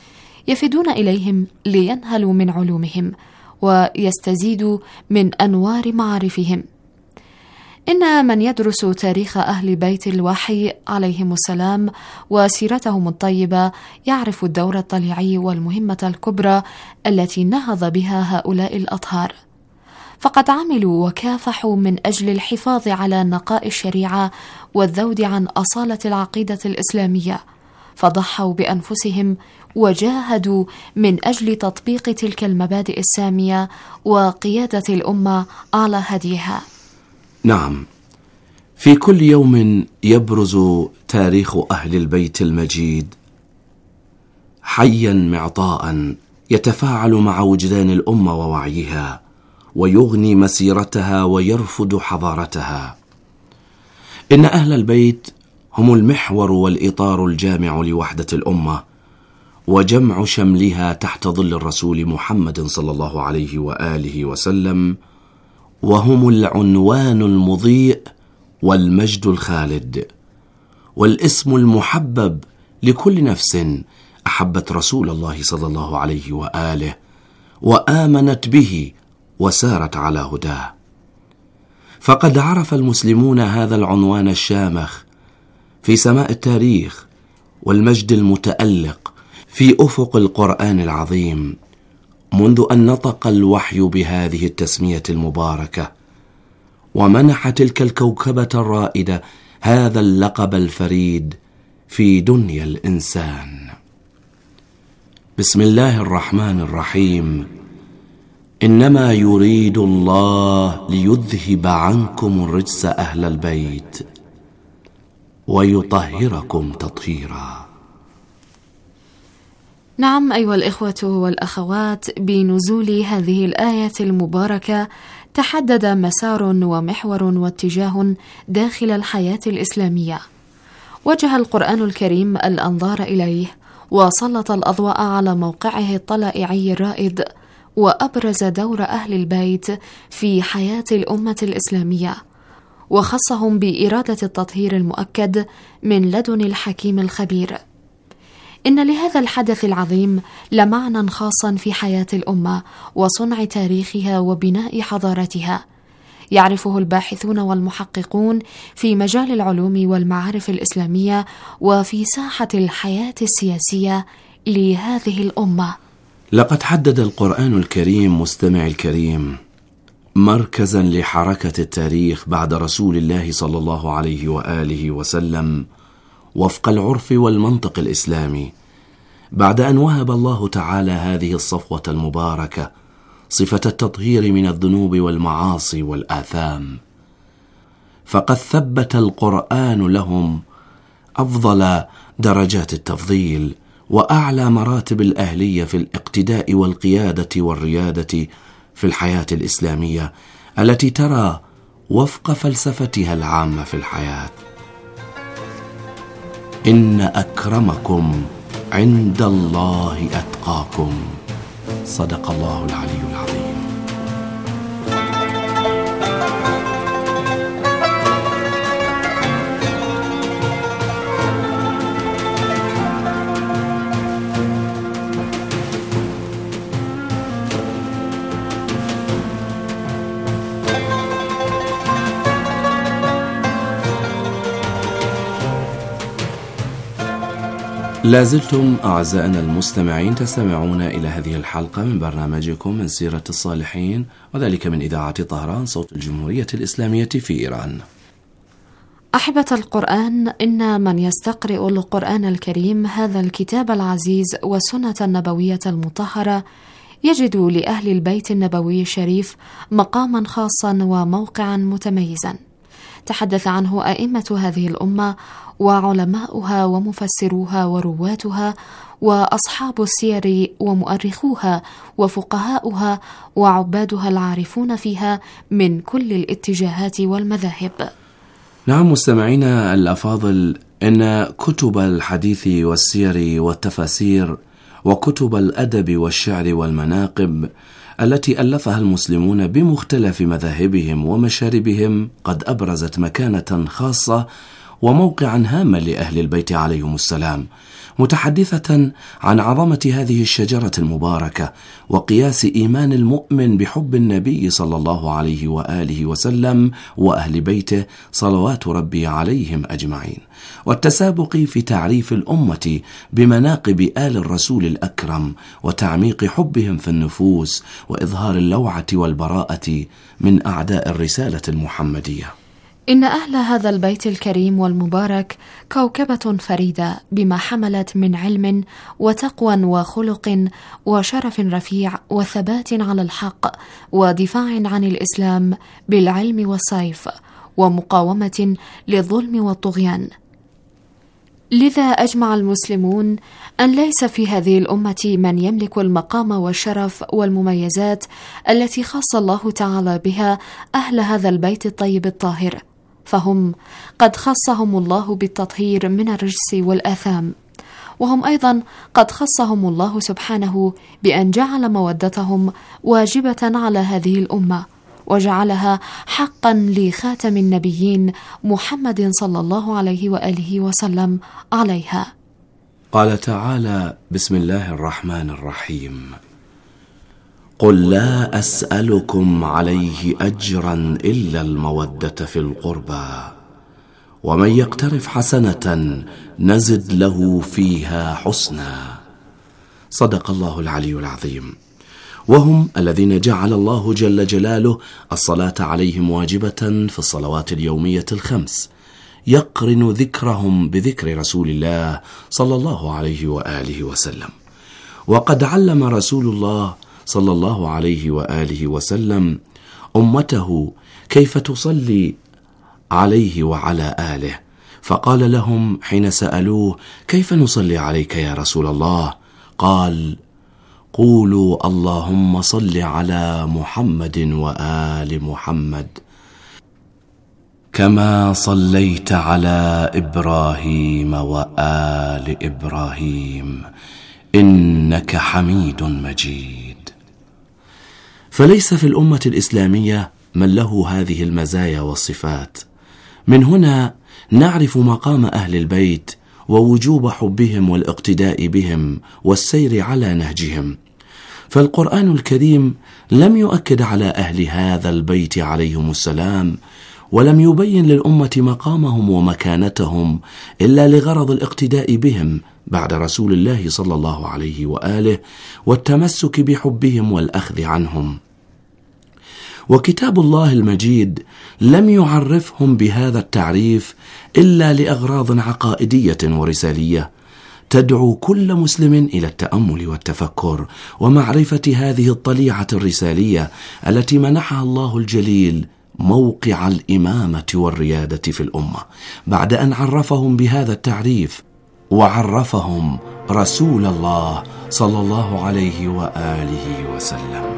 يفدون إليهم لينهلوا من علومهم ويستزيدوا من أنوار معارفهم. إن من يدرس تاريخ أهل بيت الوحي عليهم السلام وسيرتهم الطيبة يعرف الدور الطليعي والمهمة الكبرى التي نهض بها هؤلاء الأطهار، فقد عملوا وكافحوا من أجل الحفاظ على نقاء الشريعة والذود عن أصالة العقيدة الإسلامية، فضحوا بأنفسهم وجاهدوا من أجل تطبيق تلك المبادئ السامية وقيادة الأمة على هديها. نعم، في كل يوم يبرز تاريخ أهل البيت المجيد حيا معطاء يتفاعل مع وجدان الأمة ووعيها، ويغني مسيرتها ويرفد حضارتها. إن أهل البيت هم المحور والإطار الجامع لوحدة الأمة وجمع شملها تحت ظل الرسول محمد صلى الله عليه وآله وسلم، وهم العنوان المضيء والمجد الخالد والاسم المحبب لكل نفس أحبت رسول الله صلى الله عليه وآله وآمنت به وسارت على هداه. فقد عرف المسلمون هذا العنوان الشامخ في سماء التاريخ والمجد المتألق في أفق القرآن العظيم، منذ أن نطق الوحي بهذه التسمية المباركة ومنح تلك الكوكبة الرائدة هذا اللقب الفريد في دنيا الإنسان. بسم الله الرحمن الرحيم. إنما يريد الله ليذهب عنكم الرجس أهل البيت ويطهركم تطهيرا. نعم أيها الإخوة والأخوات، بنزول هذه الآية المباركة تحدد مسار ومحور واتجاه داخل الحياة الإسلامية، وجه القرآن الكريم الأنظار إليه وسلط الأضواء على موقعه الطلائعي الرائد، وأبرز دور أهل البيت في حياة الأمة الإسلامية، وخصهم بإرادة التطهير المؤكد من لدن الحكيم الخبير. إن لهذا الحدث العظيم لمعنى خاصا في حياة الأمة وصنع تاريخها وبناء حضارتها، يعرفه الباحثون والمحققون في مجال العلوم والمعارف الإسلامية وفي ساحة الحياة السياسية لهذه الأمة. لقد حدد القرآن الكريم مستمع الكريم مركزا لحركة التاريخ بعد رسول الله صلى الله عليه وآله وسلم وفق العرف والمنطق الإسلامي، بعد أن وهب الله تعالى هذه الصفوة المباركة صفة التطهير من الذنوب والمعاصي والآثام. فقد ثبت القرآن لهم أفضل درجات التفضيل وأعلى مراتب الأهلية في الاقتداء والقيادة والريادة في الحياة الإسلامية التي ترى وفق فلسفتها العامة في الحياة. إن أكرمكم عند الله أتقاكم، صدق الله العلي العظيم. لازلتم أعزائنا المستمعين تستمعون إلى هذه الحلقة من برنامجكم من سيرة الصالحين، وذلك من إذاعة طهران صوت الجمهورية الإسلامية في إيران. أحبة القرآن، إن من يستقرئ القرآن الكريم هذا الكتاب العزيز والسنة النبوية المطهرة يجد لأهل البيت النبوي الشريف مقاما خاصا وموقعا متميزا تحدث عنه أئمة هذه الأمة وعلماؤها ومفسروها ورواتها وأصحاب السير ومؤرخوها وفقهاؤها وعبادها العارفون فيها من كل الاتجاهات والمذاهب. نعم مستمعينا الأفاضل، إن كتب الحديث والسير والتفاسير وكتب الأدب والشعر والمناقب التي ألفها المسلمون بمختلف مذاهبهم ومشاربهم قد أبرزت مكانة خاصة وموقعا هاما لأهل البيت عليهم السلام، متحدثة عن عظمة هذه الشجرة المباركة وقياس إيمان المؤمن بحب النبي صلى الله عليه وآله وسلم وأهل بيته صلوات ربي عليهم أجمعين، والتسابق في تعريف الأمة بمناقب آل الرسول الأكرم وتعميق حبهم في النفوس وإظهار اللوعة والبراءة من أعداء الرسالة المحمدية. إن أهل هذا البيت الكريم والمبارك كوكبة فريدة بما حملت من علم وتقوى وخلق وشرف رفيع وثبات على الحق ودفاع عن الإسلام بالعلم والسيف ومقاومة للظلم والطغيان. لذا أجمع المسلمون أن ليس في هذه الأمة من يملك المقام والشرف والمميزات التي خص الله تعالى بها أهل هذا البيت الطيب الطاهر، فهم قد خصهم الله بالتطهير من الرجس والآثام، وهم أيضا قد خصهم الله سبحانه بأن جعل مودتهم واجبة على هذه الأمة، وجعلها حقا لخاتم النبيين محمد صلى الله عليه وآله وسلم عليها. قال تعالى: بسم الله الرحمن الرحيم: قل لا أسألكم عليه أجرا إلا المودة في القربى ومن يقترف حسنة نزد له فيها حسنا. صدق الله العلي العظيم. وهم الذين جعل الله جل جلاله الصلاة عليهم واجبة في الصلوات اليومية الخمس، يقرن ذكرهم بذكر رسول الله صلى الله عليه وآله وسلم. وقد علم رسول الله صلى الله عليه وآله وسلم أمته كيف تصلي عليه وعلى آله، فقال لهم حين سألوه: كيف نصلي عليك يا رسول الله؟ قال: قولوا اللهم صل على محمد وآل محمد كما صليت على إبراهيم وآل إبراهيم إنك حميد مجيد. فليس في الأمة الإسلامية من له هذه المزايا والصفات. من هنا نعرف مقام أهل البيت ووجوب حبهم والاقتداء بهم والسير على نهجهم. فالقرآن الكريم لم يؤكد على أهل هذا البيت عليهم السلام، ولم يبين للأمة مقامهم ومكانتهم إلا لغرض الاقتداء بهم بعد رسول الله صلى الله عليه وآله والتمسك بحبهم والأخذ عنهم. وكتاب الله المجيد لم يعرفهم بهذا التعريف إلا لأغراض عقائدية ورسالية تدعو كل مسلم إلى التأمل والتفكر ومعرفة هذه الطليعة الرسالية التي منحها الله الجليل موقع الإمامة والريادة في الأمة، بعد أن عرفهم بهذا التعريف وعرفهم رسول الله صلى الله عليه وآله وسلم.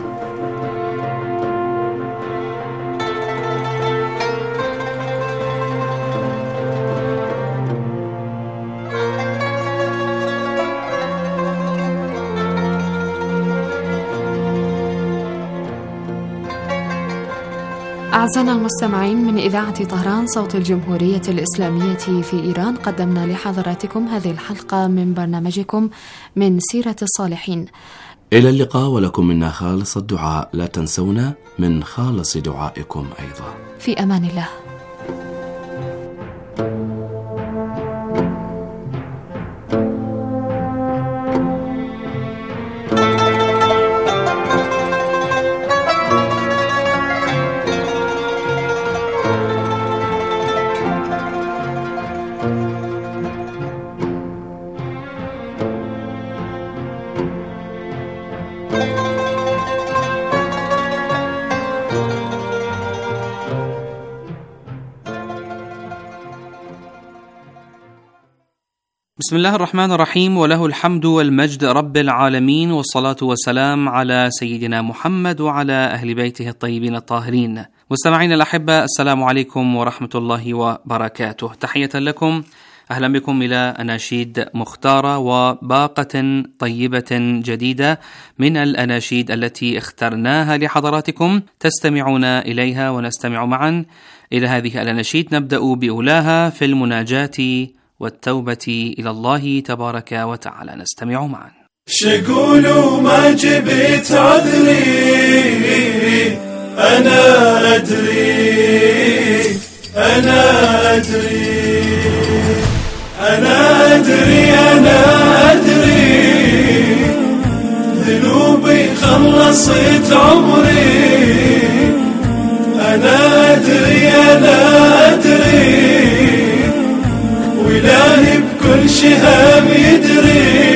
أعزائنا المستمعين، من إذاعة طهران صوت الجمهورية الإسلامية في إيران، قدمنا لحضراتكم هذه الحلقة من برنامجكم من سيرة الصالحين. إلى اللقاء، ولكم منا خالص الدعاء. لا تنسونا من خالص دعائكم أيضا. في أمان الله. بسم الله الرحمن الرحيم، وله الحمد والمجد رب العالمين، والصلاة والسلام على سيدنا محمد وعلى أهل بيته الطيبين الطاهرين. مستمعين الأحبة، السلام عليكم ورحمة الله وبركاته. تحية لكم، أهلا بكم إلى أناشيد مختارة وباقة طيبة جديدة من الأناشيد التي اخترناها لحضراتكم تستمعون إليها ونستمع معا إلى هذه الأناشيد. نبدأ بأولاها في المناجاة والتوبة إلى الله تبارك وتعالى. نستمع معا. شقول ما جبت عذري أنا أدري أنا أدري أنا أدري أنا أدري ذنوبي خلصت عمري أنا أدري أنا أدري وإلهي بكل شهام يدري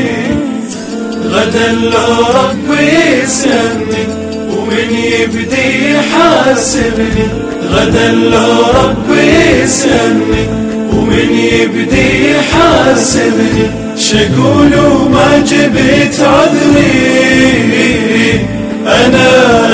غدا لو ربي يسألني ومن يبدي يحاسبني غدا لو ربي يسألني ومن يبدي يحاسبني شقول ما جبت عذري أنا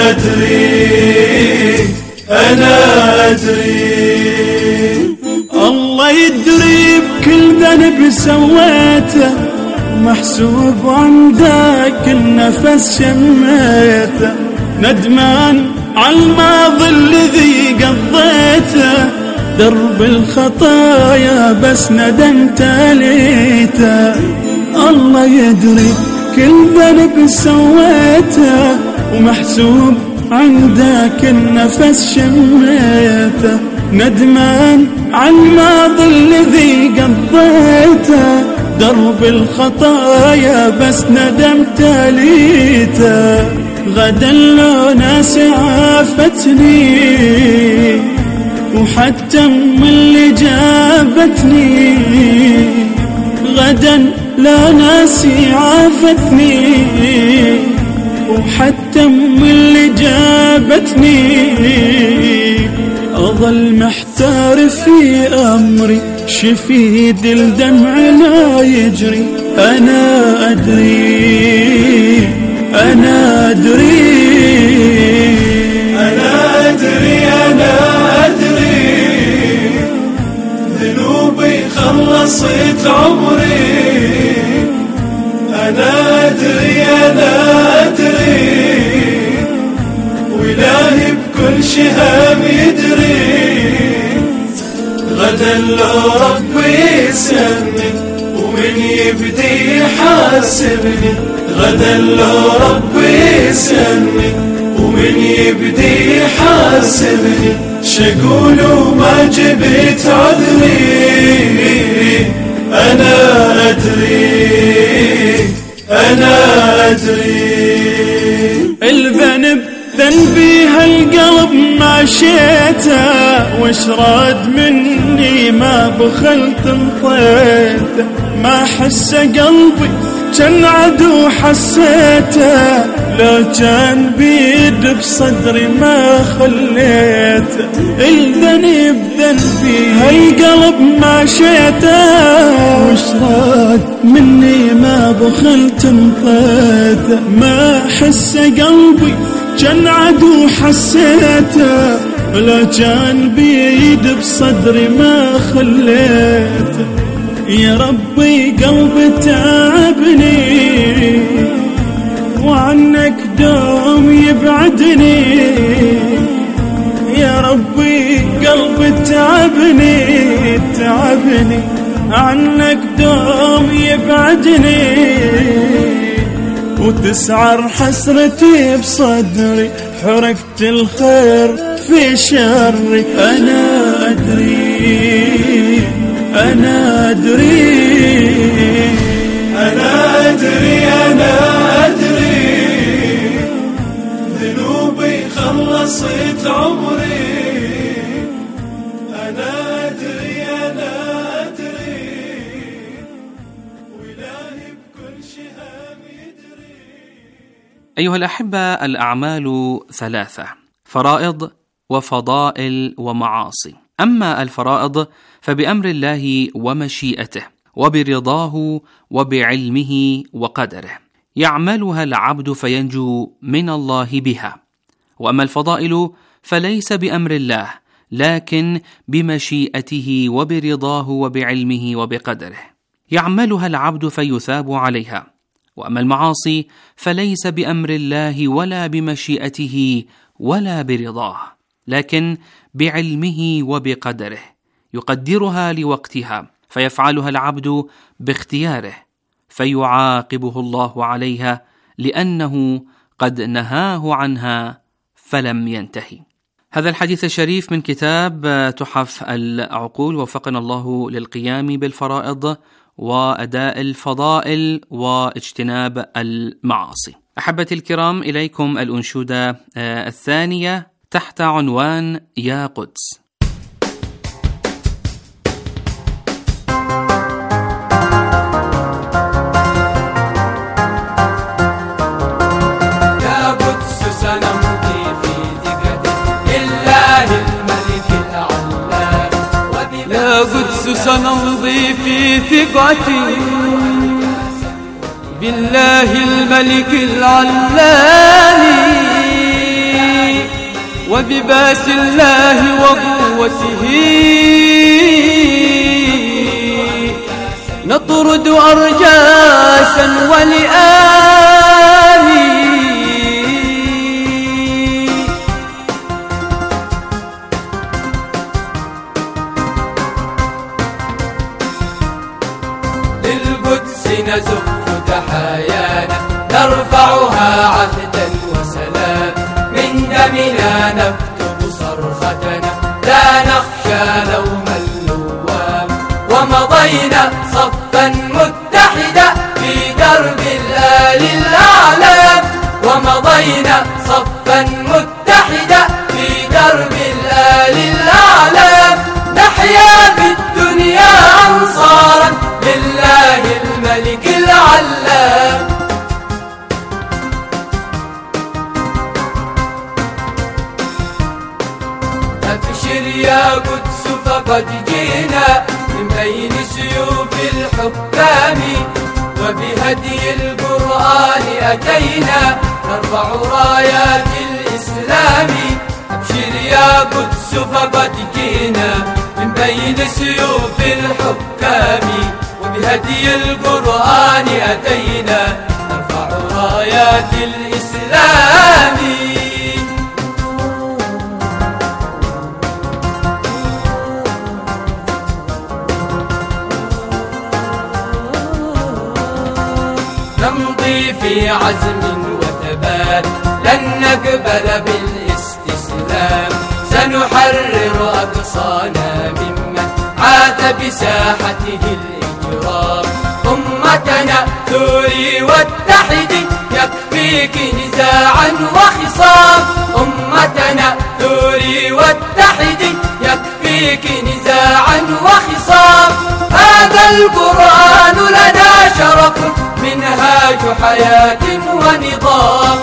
أدري أنا أدري الله يدري بكل ذنب سويته محسوب عندك النفس شميته ندمان عالماضي الذي قضيته درب الخطايا بس ندمت ليته الله يدري كل ذنب سويته ومحسوب عندك النفس شميته ندمان عالماضي الذي قضيته درب الخطايا بس ندمت ليته غدا لو ناس عافتني وحتى من اللي جابتني غدا لا ناس عافتني وحتى من اللي جابتني أظل محتار في أمري شفيد الدمع لا يجري أنا أدري أنا أدري أنا أدري أنا أدري ذنوبي خلصت عمري أنا أدري أنا أدري وإلهي بكل شهام يدري غدا لو ربي يسألني ومن يبدي يحاسبني غدا لو ربي يسألني ومن يبدي يحاسبني شقول ما جبت عذري أنا أدري أنا أدري الذنب ذنبي هالقلب ما شيته وش راد مني ما بخلت انطيته ما حس قلبي كان عدو حسيته لو كان بيد بصدري ما خليته الذنب ذنبي هالقلب ما شيته وش راد مني ما بخلت انطيته ما حس قلبي كان عدو حسيته ولا كان بيد بصدري ما خليته يا ربي قلبي تعبني وعنك دوم يبعدني يا ربي قلبي تعبني تعبني عنك دوم يبعدني وتسعر حسرتي بصدري حركت الخير في شري أنا أدري أنا أدري أنا أدري أنا أدري ذنوبي خلصت عمري أنا أدري أنا أدري وإلهي بكل شهام يدري. أيها الأحبة، الأعمال ثلاثة: فرائض وفضائل ومعاصي. أما الفرائض فبأمر الله ومشيئته وبرضاه وبعلمه وقدره، يعملها العبد فينجو من الله بها. وأما الفضائل فليس بأمر الله لكن بمشيئته وبرضاه وبعلمه وبقدره، يعملها العبد فيثاب عليها. وأما المعاصي فليس بأمر الله ولا بمشيئته ولا برضاه لكن بعلمه وبقدره، يقدرها لوقتها فيفعلها العبد باختياره فيعاقبه الله عليها لأنه قد نهاه عنها فلم ينتهي. هذا الحديث الشريف من كتاب تحف العقول، وفقنا الله للقيام بالفرائض وأداء الفضائل واجتناب المعاصي. أحبتي الكرام، إليكم الأنشودة الثانية تحت عنوان يا قدس. سنمضي في ثقة بالله الملك العلاني وبباس الله وقوته نطرد أرجاسا ولآني نزف تحايانا نرفعها عهدا وسلام من دمنا نكتب صرختنا لا نخشى لوم اللوام ومضينا صفا متحدا في درب الآل الأعلام ومضينا صفا متحدا في درب الآل الأعلام نحيا في الدنيا أنصارا لله الملك العلام أبشر يا قدس فقد جئنا من بين سيوف الحكام وبهدي القرآن أتينا نرفع رايات الإسلام أبشر يا قدس فقد جئنا من بين سيوف الحكام وبهدي القرآن أتينا نرفع رايات الإسلام نمضي في عزم وثبات لن نقبل بالاستسلام سنحرر أقصانا ممن عاث بساحته الإجرام أمتنا ثوري واتحدي يكفيك نزاعا وخصام أمتنا ثوري واتحدي يكفيك نزاعا وخصام هذا القرآن لنا شرف منهاج حياة ونظام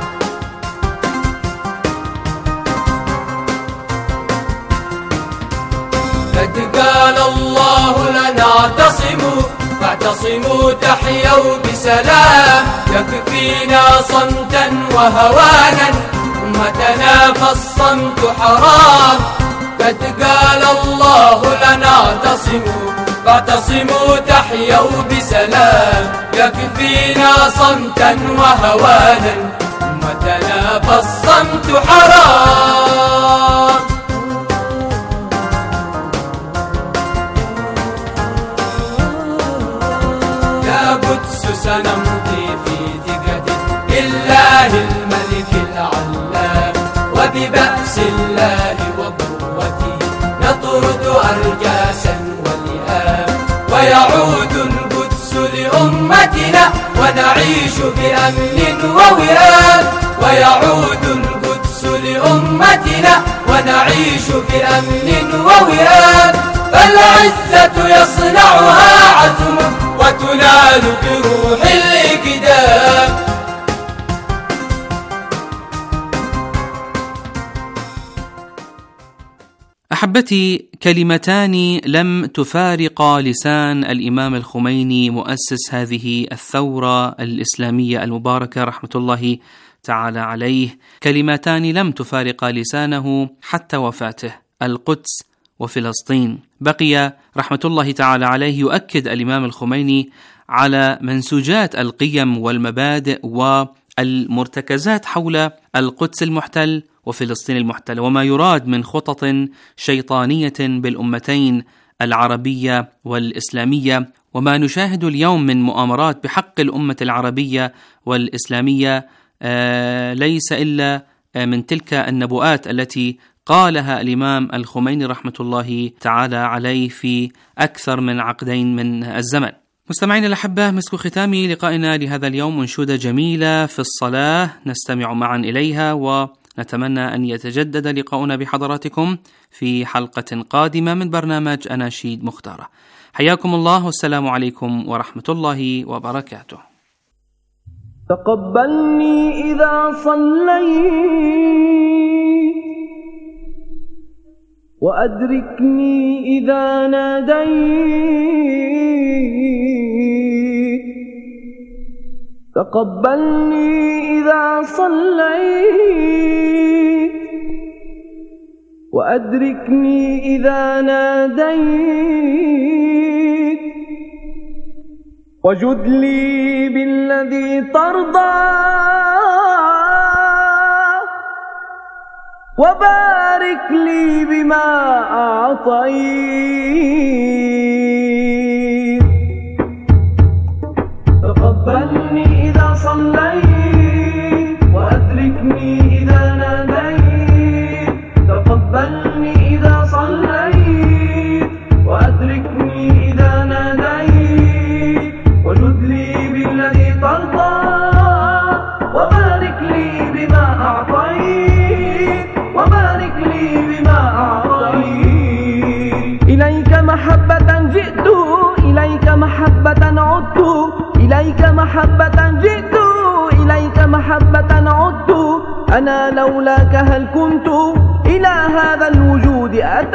قد قال الله لنا اعتصموا فاعتصموا تحيوا بسلام يكفينا صمتا وهوانا أمتنا فالصمت حرام قد قال الله لنا اعتصموا فاعتصموا تحيوا بسلام يكفينا صمتا وهوانا أمتنا فالصمت حرام سنمضي في ثقة بالله الملك العلام وببأس الله وقوته نطرد أرجاسا ولئام ويعود القدس لأمتنا ونعيش بأمن ووئام ويعود القدس لأمتنا ونعيش بأمن ووئام فالعزة يصنعها عزم وتنال بروح الإقدام. أحبتي، كلمتان لم تفارقا لسان الإمام الخميني مؤسس هذه الثورة الإسلامية المباركة رحمة الله تعالى عليه، كلمتان لم تفارقا لسانه حتى وفاته: القدس وفلسطين. بقي رحمة الله تعالى عليه يؤكد الإمام الخميني على منسوجات القيم والمبادئ والمرتكزات حول القدس المحتل وفلسطين المحتلة، وما يراد من خطط شيطانية بالأمتين العربية والإسلامية، وما نشاهد اليوم من مؤامرات بحق الأمة العربية والإسلامية ليس إلا من تلك النبوءات التي قالها الإمام الخميني رحمة الله تعالى عليه في أكثر من عقدين من الزمن. مستمعين الأحبة، مسك ختام لقائنا لهذا اليوم أنشودة جميلة في الصلاة نستمع معا إليها، ونتمنى أن يتجدد لقاؤنا بحضراتكم في حلقة قادمة من برنامج أناشيد مختارة. حياكم الله والسلام عليكم ورحمة الله وبركاته. تقبلني إذا صليت وأدركني إذا ناديت، تقبلني إذا صليت وأدركني إذا ناديت، وجد لي بالذي ترضى وبارك لي بما أعطيت. تقبلني إذا صليت وأدركني إذا ناديت، تقبلني إذا صليت وأدركني إذا ناديت، وجد لي بالذي ترضى وبارك لي بما أعطيت، وبارك لي بما أعطيت. إليك محبة جئت، إليك محبة عدت، إليك محبة جئت، إليك محبة عدت، أنا لولاك هل كنت إلى هذا الوجود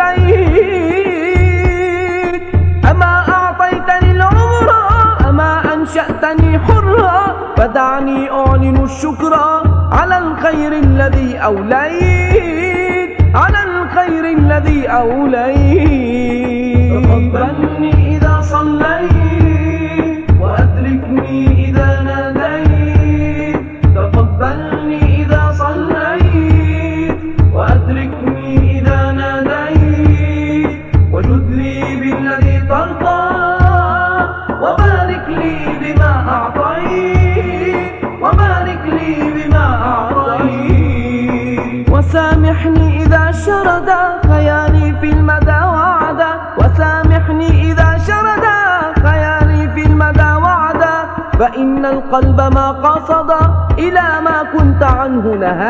أتيت. أما أعطيتني العمر، أما أنشأتني حرا، فدعني أعلن الشكر على الخير الذي أوليت، على الخير الذي أوليت. تقبلني إذا صليت وأدركني إذا ناديت، تقبلني إذا صليت وأدركني إذا ناديت، وجد لي بالذي ترضى وبارك لي بما أعطيت، وبارك لي بما أعطيت. وسامحني إذا شرد خيالي في المدى وعدا، وسامحني إذا شرد خيالي في المدى وعدا، فإن القلب ما قصد إلى ما كنت عنه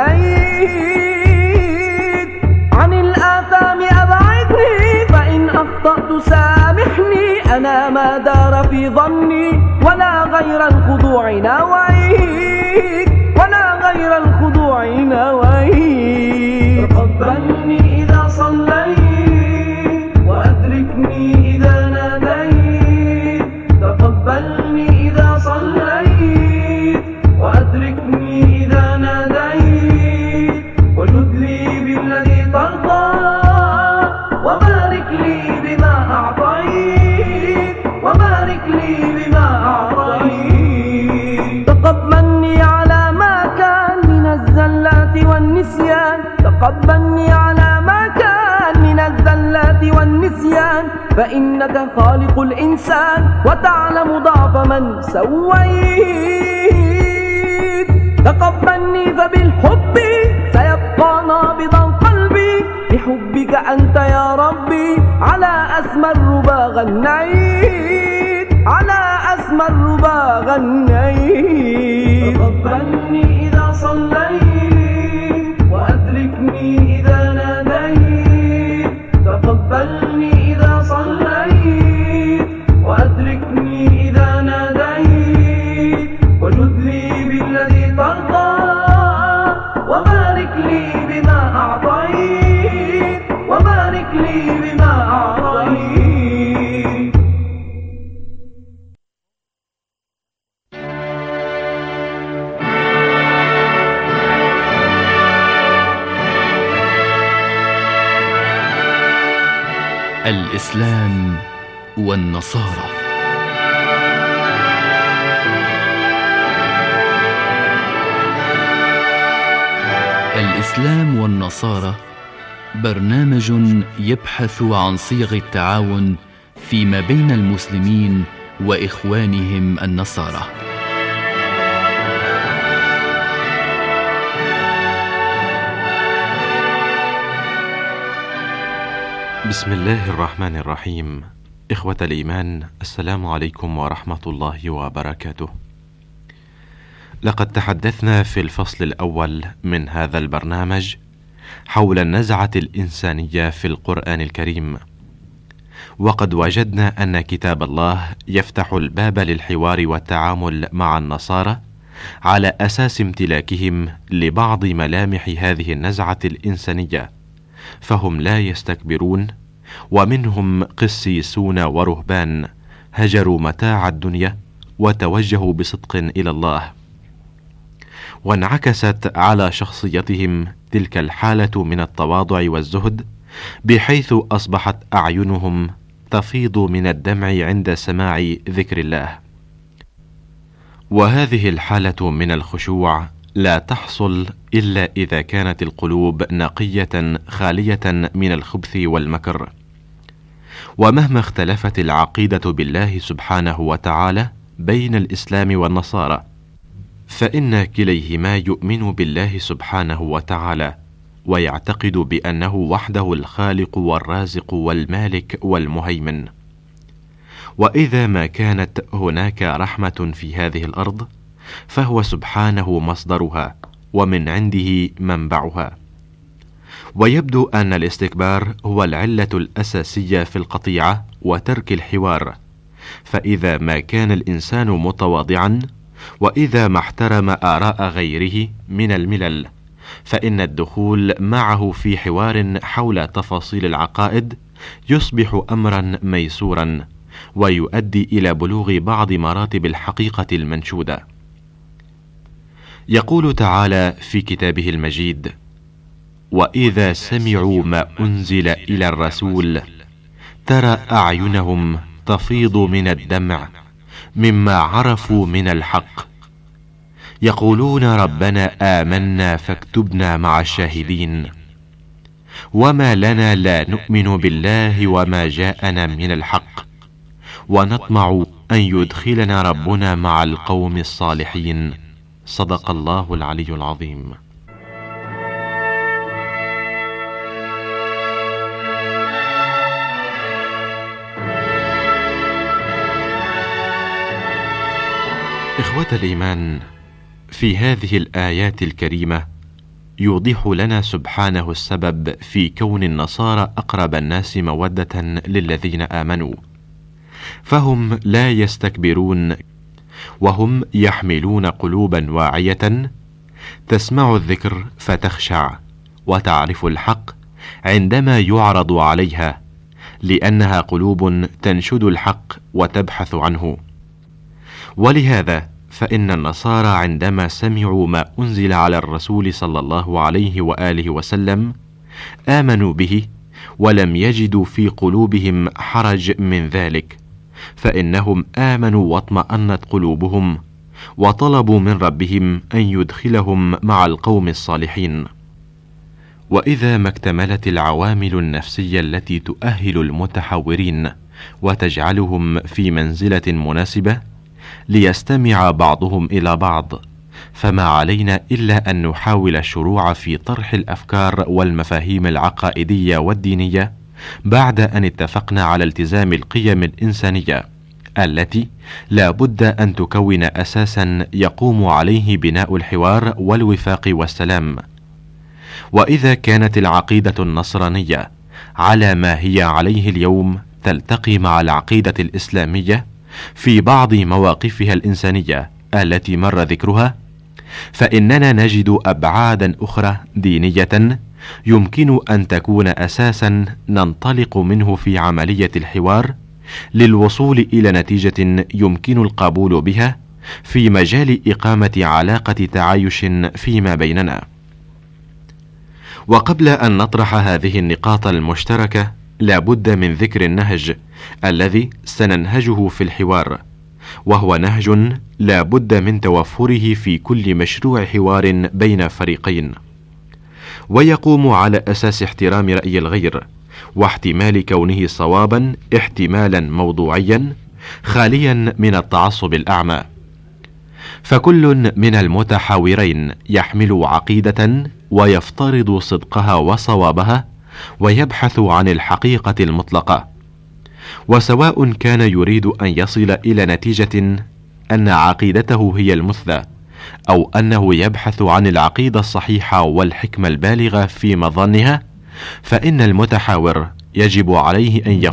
نهيت. عن الآثام أبعدني، فإن أخطأت سامحني، أنا ما دار في ظني ولا غير الخضوع نويت، ولا غير الخضوع نويت. تقبلني إذا صليت وأدركني إذا ناديت، تقبلني إذا صليت وأدركني إذا ناديت، وجد لي بالذي ترضى وبارك لي بما أعطيت، وبارك لي بما أعطيت. تقبلني على ما كان من الزلات والنسيان، تقبلني على ما كان من الزلات والنسيان، فإنك خالق الإنسان وتعلم ضعف من سويت. تقبلني فبالحب سيبقى نابضا قلبي، بحبك أنت يا ربي على أسمى الربا غنيت، على أسمى الربا غنيت. تقبلني إذا صليت وأدركني إذا ناديت، تقبلني إذا صليت وأدركني إذا ناديت، وجد لي بالذي ترضى وبارك لي بما أعطيت، وبارك لي بما أعطيت. الإسلام والنصارى. الإسلام والنصارى برنامج يبحث عن صيغ التعاون فيما بين المسلمين وإخوانهم النصارى. بسم الله الرحمن الرحيم. إخوة الإيمان، السلام عليكم ورحمة الله وبركاته. لقد تحدثنا في الفصل الأول من هذا البرنامج حول النزعة الإنسانية في القرآن الكريم، وقد وجدنا أن كتاب الله يفتح الباب للحوار والتعامل مع النصارى على أساس امتلاكهم لبعض ملامح هذه النزعة الإنسانية، فهم لا يستكبرون، ومنهم قسيسون ورهبان هجروا متاع الدنيا وتوجهوا بصدق إلى الله، وانعكست على شخصيتهم تلك الحالة من التواضع والزهد، بحيث أصبحت أعينهم تفيض من الدمع عند سماع ذكر الله. وهذه الحالة من الخشوع لا تحصل إلا إذا كانت القلوب نقية خالية من الخبث والمكر. ومهما اختلفت العقيدة بالله سبحانه وتعالى بين الإسلام والنصارى، فإن كليهما يؤمن بالله سبحانه وتعالى، ويعتقد بأنه وحده الخالق والرازق والمالك والمهيمن. وإذا ما كانت هناك رحمة في هذه الأرض، فهو سبحانه مصدرها ومن عنده منبعها. ويبدو أن الاستكبار هو العلة الأساسية في القطيعة وترك الحوار، فإذا ما كان الإنسان متواضعا، وإذا ما احترم آراء غيره من الملل، فإن الدخول معه في حوار حول تفاصيل العقائد يصبح أمرا ميسورا، ويؤدي إلى بلوغ بعض مراتب الحقيقة المنشودة. يقول تعالى في كتابه المجيد: وإذا سمعوا ما أنزل إلى الرسول ترى أعينهم تفيض من الدمع مما عرفوا من الحق، يقولون ربنا آمنا فاكتبنا مع الشاهدين، وما لنا لا نؤمن بالله وما جاءنا من الحق، ونطمع أن يدخلنا ربنا مع القوم الصالحين. صدق الله العلي العظيم. إخوة الإيمان، في هذه الآيات الكريمة يوضح لنا سبحانه السبب في كون النصارى أقرب الناس مودة للذين آمنوا، فهم لا يستكبرون، وهم يحملون قلوبا واعية تسمع الذكر فتخشع وتعرف الحق عندما يعرض عليها، لأنها قلوب تنشد الحق وتبحث عنه. ولهذا فإن النصارى عندما سمعوا ما أنزل على الرسول صلى الله عليه وآله وسلم آمنوا به، ولم يجدوا في قلوبهم حرج من ذلك، فإنهم آمنوا واطمأنت قلوبهم، وطلبوا من ربهم أن يدخلهم مع القوم الصالحين. وإذا ما اكتملت العوامل النفسية التي تؤهل المتحورين وتجعلهم في منزلة مناسبة ليستمع بعضهم إلى بعض، فما علينا إلا أن نحاول الشروع في طرح الأفكار والمفاهيم العقائدية والدينية، بعد أن اتفقنا على التزام القيم الإنسانية التي لا بد أن تكون أساسا يقوم عليه بناء الحوار والوفاق والسلام. وإذا كانت العقيدة النصرانية على ما هي عليه اليوم تلتقي مع العقيدة الإسلامية في بعض مواقفها الإنسانية التي مر ذكرها، فإننا نجد أبعادا أخرى دينية يمكن أن تكون أساسا ننطلق منه في عملية الحوار للوصول إلى نتيجة يمكن القبول بها في مجال إقامة علاقة تعايش فيما بيننا. وقبل أن نطرح هذه النقاط المشتركة، لا بد من ذكر النهج الذي سننهجه في الحوار، وهو نهج لا بد من توفره في كل مشروع حوار بين فريقين، ويقوم على أساس احترام رأي الغير واحتمال كونه صوابا احتمالا موضوعيا خاليا من التعصب الأعمى. فكل من المتحاورين يحمل عقيدة ويفترض صدقها وصوابها ويبحث عن الحقيقة المطلقة، وسواء كان يريد أن يصل إلى نتيجة أن عقيدته هي المثلى أو أنه يبحث عن العقيدة الصحيحة والحكمة البالغة في مظنها، فإن المتحاور يجب عليه أن